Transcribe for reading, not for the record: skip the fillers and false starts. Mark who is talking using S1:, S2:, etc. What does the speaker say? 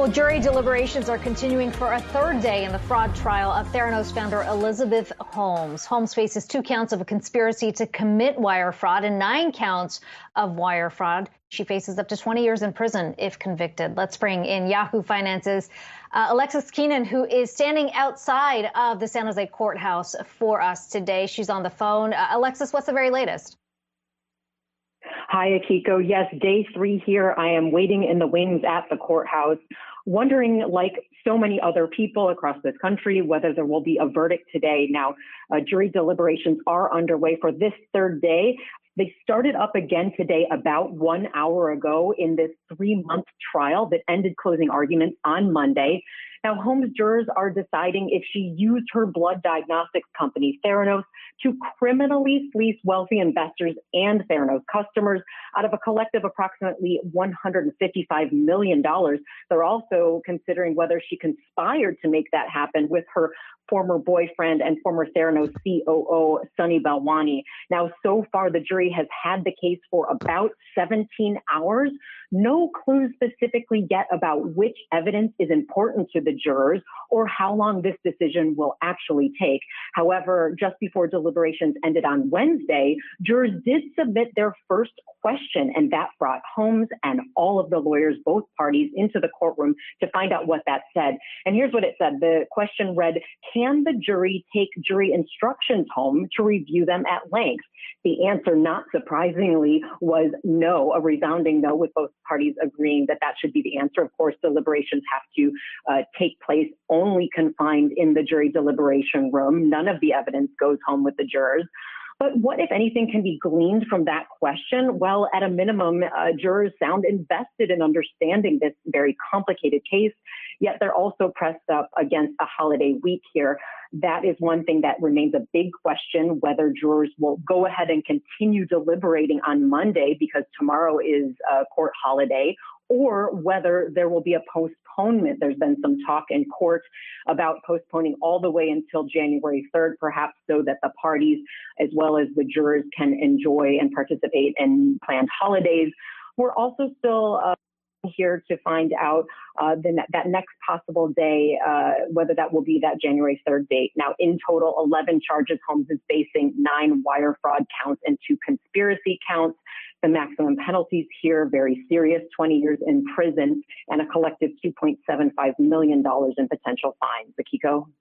S1: Well, jury deliberations are continuing for a third day in the fraud trial of Theranos founder Elizabeth Holmes. Holmes faces 2 counts of a conspiracy to commit wire fraud and 9 counts of wire fraud. She faces up to 20 years in prison if convicted. Let's bring in Yahoo Finance's Alexis Keenan, who is standing outside of the San Jose courthouse for us today. She's on the phone. Alexis, what's the very latest?
S2: Hi, Akiko. Yes, day 3 here. I am waiting in the wings at the courthouse, wondering, like so many other people across this country, whether there will be a verdict today. Now, jury deliberations are underway for this third day. They started up again today about 1 hour ago in this 3-month trial that ended closing arguments on Monday. Now, Holmes jurors are deciding if she used her blood diagnostics company, Theranos, to criminally fleece wealthy investors and Theranos customers out of a collective approximately $155 million. They're also considering whether she conspired to make that happen with her former boyfriend and former Theranos COO, Sunny Balwani. Now, so far, the jury has had the case for about 17 hours. No clues specifically yet about which evidence is important to the jurors or how long this decision will actually take. However, just before deliberations ended on Wednesday, jurors did submit their first question, and that brought Holmes and all of the lawyers, both parties, into the courtroom to find out what that said. And here's what it said. The question read, can the jury take jury instructions home to review them at length? The answer, not surprisingly, was no, a resounding no, with both parties agreeing that that should be the answer. Of course, deliberations have to take place only confined in the jury deliberation room. None of the evidence goes home with the jurors. But what, if anything, can be gleaned from that question? Well, at a minimum, jurors sound invested in understanding this very complicated case, yet they're also pressed up against a holiday week here. That is one thing that remains a big question, whether jurors will go ahead and continue deliberating on Monday because tomorrow is a court holiday, or whether there will be a postponement. There's been some talk in court about postponing all the way until January 3rd, perhaps so that the parties as well as the jurors can enjoy and participate in planned holidays. We're also still here to find out that next possible day, whether that will be that January 3rd date. Now, in total, 11 charges. Holmes is facing 9 wire fraud counts and 2 conspiracy counts. The maximum penalties here, very serious, 20 years in prison and a collective $2.75 million in potential fines. Akiko?